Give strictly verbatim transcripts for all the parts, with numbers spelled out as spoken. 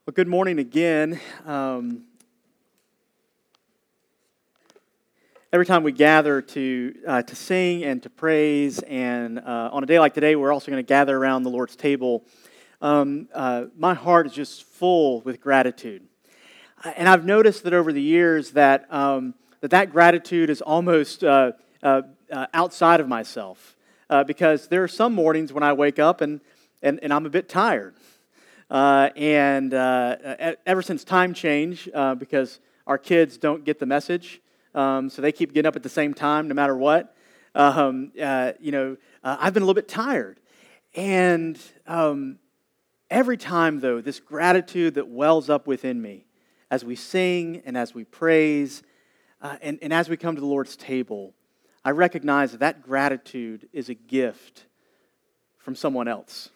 Well, good morning again. Um, every time we gather to uh, to sing and to praise, and uh, on a day like today, we're also going to gather around the Lord's table. Um, uh, my heart is just full with gratitude, and I've noticed that over the years that um, that that gratitude is almost uh, uh, uh, outside of myself, uh, because there are some mornings when I wake up and and, and I'm a bit tired. Uh, and uh, ever since time change, uh, because our kids don't get the message, um, so they keep getting up at the same time no matter what, um, uh, you know, uh, I've been a little bit tired. And um, every time, though, this gratitude that wells up within me as we sing and as we praise uh, and, and as we come to the Lord's table, I recognize that that gratitude is a gift from someone else.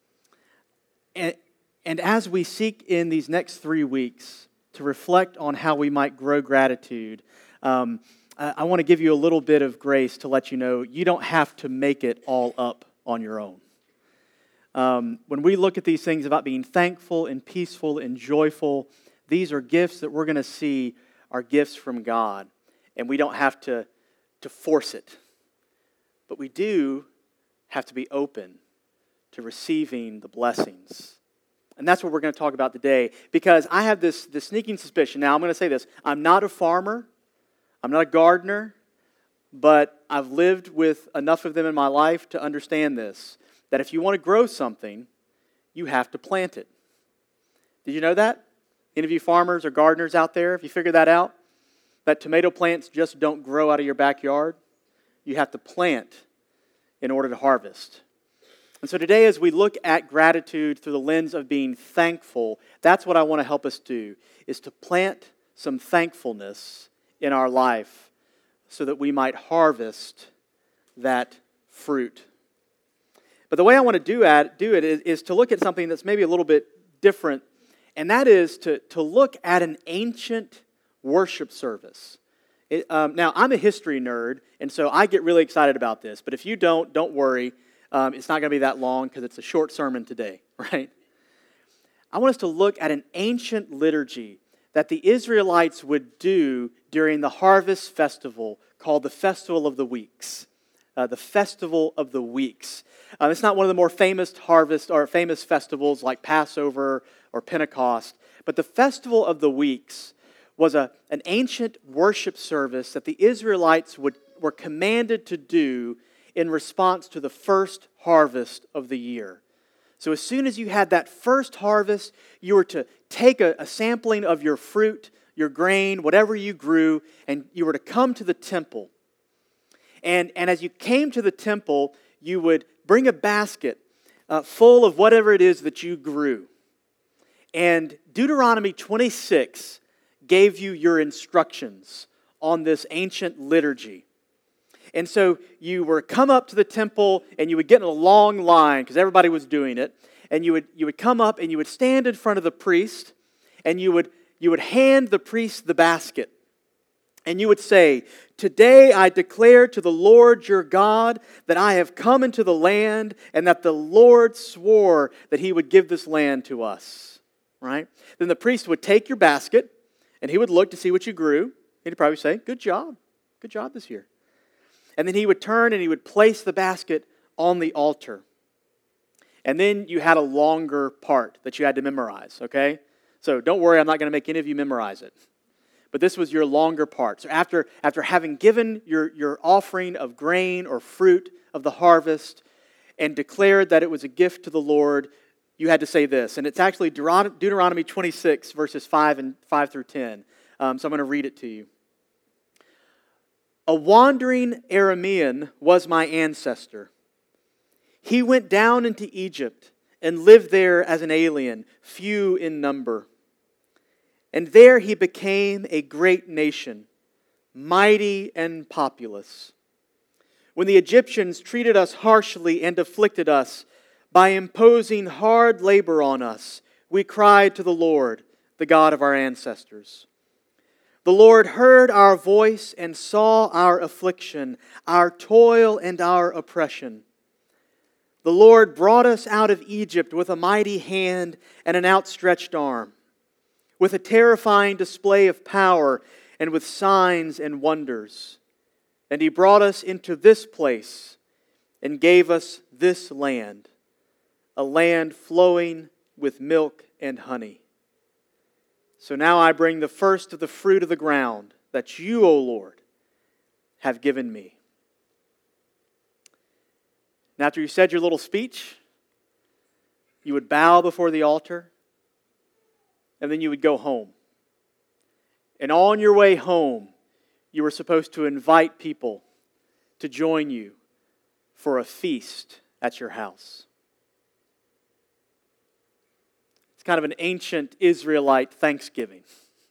And And as we seek in these next three weeks to reflect on how we might grow gratitude, um, I, I want to give you a little bit of grace to let you know you don't have to make it all up on your own. Um, when we look at these things about being thankful and peaceful and joyful, these are gifts that we're going to see are gifts from God, and we don't have to, to force it. But we do have to be open to receiving the blessings. And that's what we're going to talk about today, because I have this, this sneaking suspicion. Now, I'm going to say this. I'm not a farmer. I'm not a gardener. But I've lived with enough of them in my life to understand this, that if you want to grow something, you have to plant it. Did you know that? Any of you farmers or gardeners out there, if you figured that out? That tomato plants just don't grow out of your backyard. You have to plant in order to harvest. And so today, as we look at gratitude through the lens of being thankful, that's what I want to help us do, is to plant some thankfulness in our life so that we might harvest that fruit. But the way I want to do, at, do it is, is to look at something that's maybe a little bit different, and that is to, to look at an ancient worship service. It, um, now, I'm a history nerd, and so I get really excited about this, but if you don't, don't worry. Um, it's not going to be that long because it's a short sermon today, right? I want us to look at an ancient liturgy that the Israelites would do during the harvest festival called the Festival of the Weeks. Uh, the Festival of the Weeks. Um, it's not one of the more famous harvest or famous festivals like Passover or Pentecost, but the Festival of the Weeks was a, an ancient worship service that the Israelites would, were commanded to do in response to the first harvest of the year. So as soon as you had that first harvest, you were to take a, a sampling of your fruit, your grain, whatever you grew, and you were to come to the temple. And, and as you came to the temple, you would bring a basket uh, full of whatever it is that you grew. And Deuteronomy twenty-six gave you your instructions on this ancient liturgy. And so you were come up to the temple and you would get in a long line because everybody was doing it. And you would you would come up and you would stand in front of the priest and you would you would hand the priest the basket. And you would say, "Today I declare to the Lord your God that I have come into the land and that the Lord swore that he would give this land to us." Right? Then the priest would take your basket and he would look to see what you grew. He'd probably say, "Good job. Good job this year." And then he would turn and he would place the basket on the altar. And then you had a longer part that you had to memorize, okay? So don't worry, I'm not going to make any of you memorize it. But this was your longer part. So after, after having given your, your offering of grain or fruit of the harvest and declared that it was a gift to the Lord, you had to say this. And it's actually Deuteronomy twenty-six, verses five and five through ten. Um, so I'm going to read it to you. "A wandering Aramean was my ancestor. He went down into Egypt and lived there as an alien, few in number. And there he became a great nation, mighty and populous. When the Egyptians treated us harshly and afflicted us by imposing hard labor on us, we cried to the Lord, the God of our ancestors. The Lord heard our voice and saw our affliction, our toil and our oppression. The Lord brought us out of Egypt with a mighty hand and an outstretched arm. with a terrifying display of power and with signs and wonders. And he brought us into this place and gave us this land, a land flowing with milk and honey. So now I bring the first of the fruit of the ground that you, O Lord, have given me." And after you said your little speech, you would bow before the altar, and then you would go home. And on your way home, you were supposed to invite people to join you for a feast at your house. It's kind of an ancient Israelite Thanksgiving.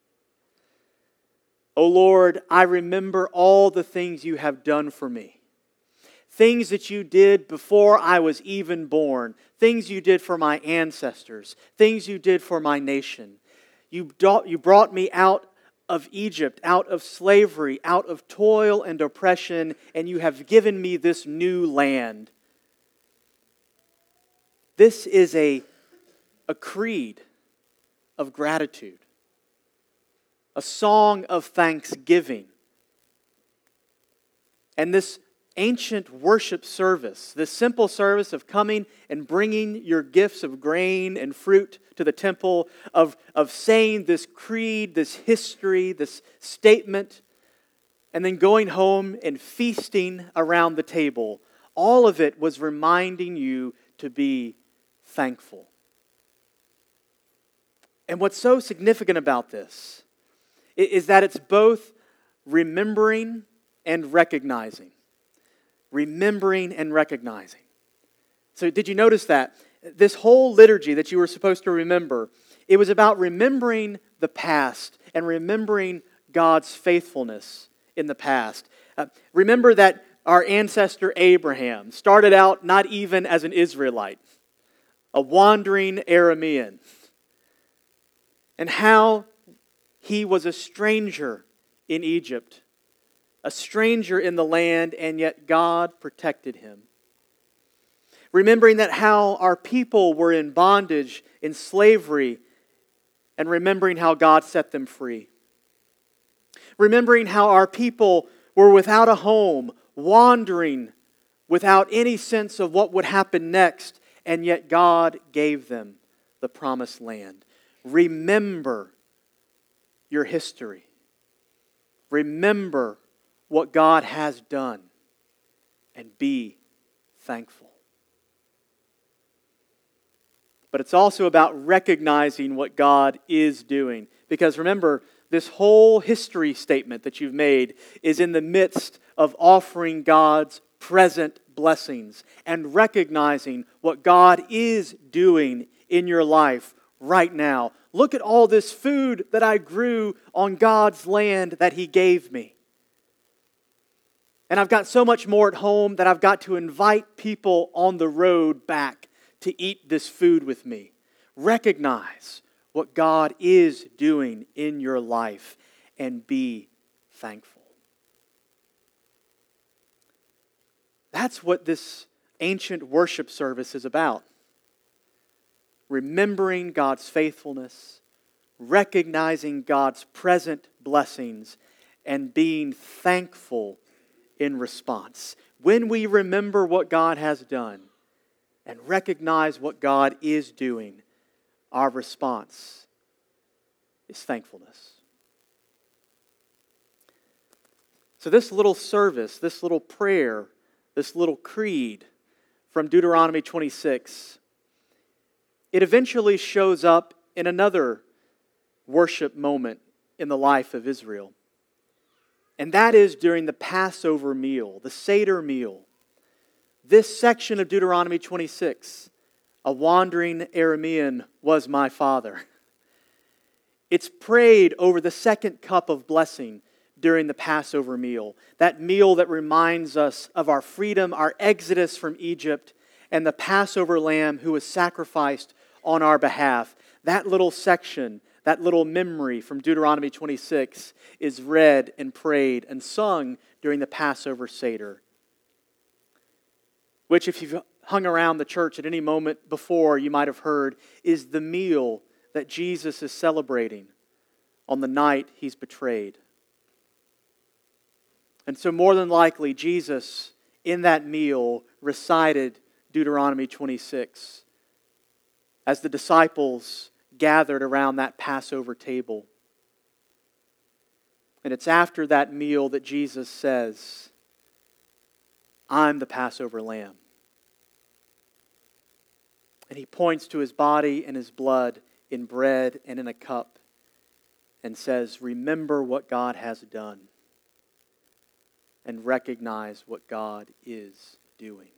"O Lord, I remember all the things you have done for me. Things that you did before I was even born. Things you did for my ancestors. Things you did for my nation. You brought me out of Egypt, out of slavery, out of toil and oppression, and you have given me this new land." This is a, a creed of gratitude, a song of thanksgiving. And this ancient worship service, this simple service of coming and bringing your gifts of grain and fruit to the temple, of, of saying this creed, this history, this statement, and then going home and feasting around the table, all of it was reminding you to be thankful. And what's so significant about this is that it's both remembering and recognizing. Remembering and recognizing. So did you notice that? This whole liturgy that you were supposed to remember, it was about remembering the past and remembering God's faithfulness in the past. Uh, remember that our ancestor Abraham started out not even as an Israelite, a wandering Aramean, and how he was a stranger in Egypt, a stranger in the land, and yet God protected him. Remembering that how our people were in bondage, in slavery, and remembering how God set them free. Remembering how our people were without a home, wandering without any sense of what would happen next, and yet God gave them the promised land. Remember your history. Remember what God has done, and be thankful. But it's also about recognizing what God is doing. Because remember, this whole history statement that you've made is in the midst of offering God's present blessings and recognizing what God is doing in your life right now. Look at all this food that I grew on God's land that He gave me. And I've got so much more at home that I've got to invite people on the road back to eat this food with me. Recognize what God is doing in your life and be thankful. That's what this ancient worship service is about. Remembering God's faithfulness, recognizing God's present blessings, and being thankful in response. When we remember what God has done and recognize what God is doing, our response is thankfulness. So this little service, this little prayer, this little creed from Deuteronomy twenty-six, it eventually shows up in another worship moment in the life of Israel. And that is during the Passover meal, the Seder meal. This section of Deuteronomy twenty-six, a wandering Aramean was my father. It's prayed over the second cup of blessing during the Passover meal. That meal that reminds us of our freedom, our exodus from Egypt, and the Passover lamb who was sacrificed on our behalf. That little section, that little memory from Deuteronomy twenty-six is read and prayed and sung during the Passover Seder. Which, if you've hung around the church at any moment before, you might have heard, is the meal that Jesus is celebrating on the night he's betrayed. And so more than likely, Jesus, in that meal, recited Deuteronomy twenty-six as the disciples gathered around that Passover table. And it's after that meal that Jesus says, I'm the Passover lamb. And he points to his body and his blood in bread and in a cup and says, remember what God has done and recognize what God is doing.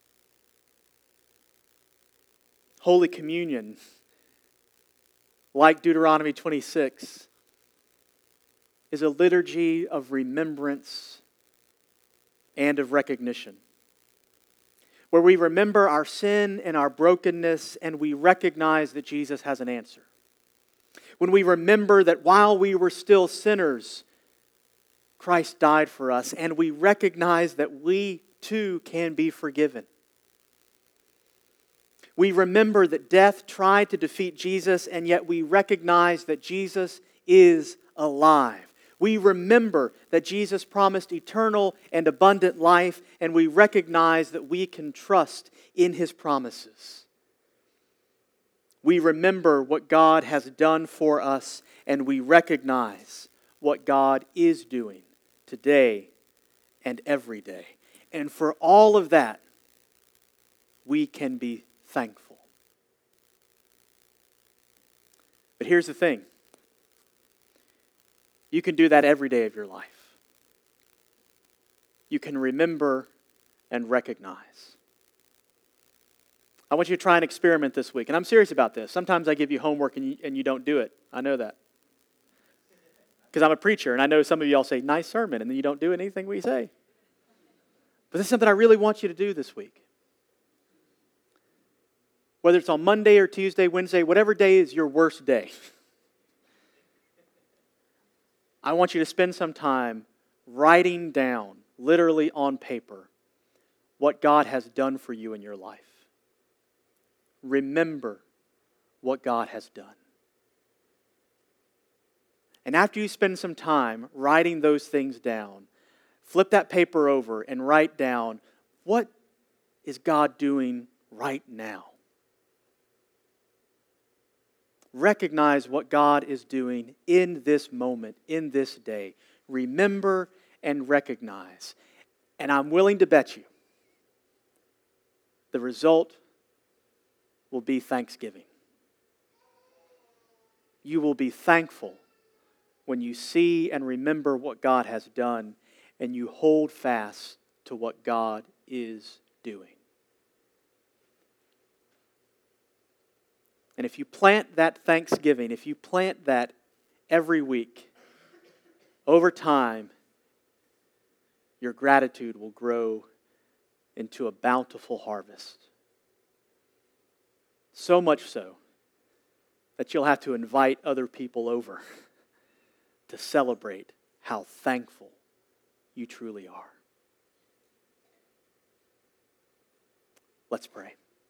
Holy Communion, like Deuteronomy twenty-six, is a liturgy of remembrance and of recognition, where we remember our sin and our brokenness and we recognize that Jesus has an answer. When we remember that while we were still sinners, Christ died for us, and we recognize that we too can be forgiven. We remember that death tried to defeat Jesus, and yet we recognize that Jesus is alive. We remember that Jesus promised eternal and abundant life, and we recognize that we can trust in His promises. We remember what God has done for us, and we recognize what God is doing today and every day. And for all of that, we can be thankful. But here's the thing. You can do that every day of your life. You can remember and recognize. I want you to try and experiment this week. And I'm serious about this. Sometimes I give you homework and you, and you don't do it. I know that. Because I'm a preacher, and I know some of you all say, nice sermon, and then you don't do anything we say. But this is something I really want you to do this week. Whether it's on Monday or Tuesday, Wednesday, whatever day is your worst day. I want you to spend some time writing down, literally on paper, what God has done for you in your life. Remember what God has done. And after you spend some time writing those things down, flip that paper over and write down, what is God doing right now? Recognize what God is doing in this moment, in this day. Remember and recognize. And I'm willing to bet you the result will be thanksgiving. You will be thankful when you see and remember what God has done and you hold fast to what God is doing. And if you plant that thanksgiving, if you plant that every week, over time, your gratitude will grow into a bountiful harvest. So much so that you'll have to invite other people over to celebrate how thankful you truly are. Let's pray.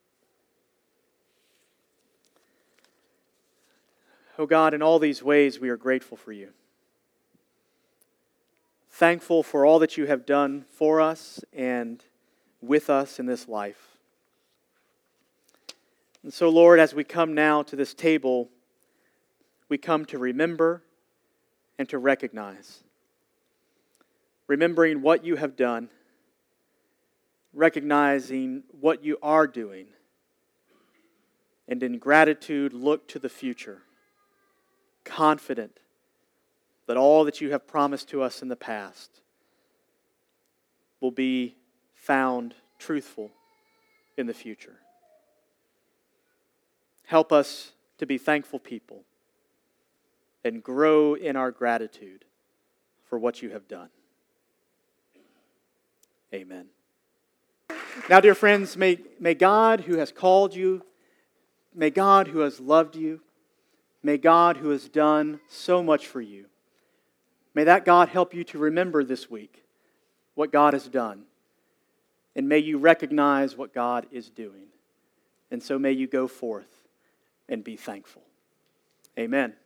Oh God, in all these ways we are grateful for you. Thankful for all that you have done for us and with us in this life. And so, Lord, as we come now to this table, we come to remember and to recognize. Remembering what you have done, recognizing what you are doing, and in gratitude look to the future, confident that all that you have promised to us in the past will be found truthful in the future. Help us to be thankful people and grow in our gratitude for what you have done. Amen. Now, dear friends, may, may God who has called you, may God who has loved you, may God who has done so much for you, may that God help you to remember this week what God has done. And may you recognize what God is doing. And so may you go forth and be thankful. Amen.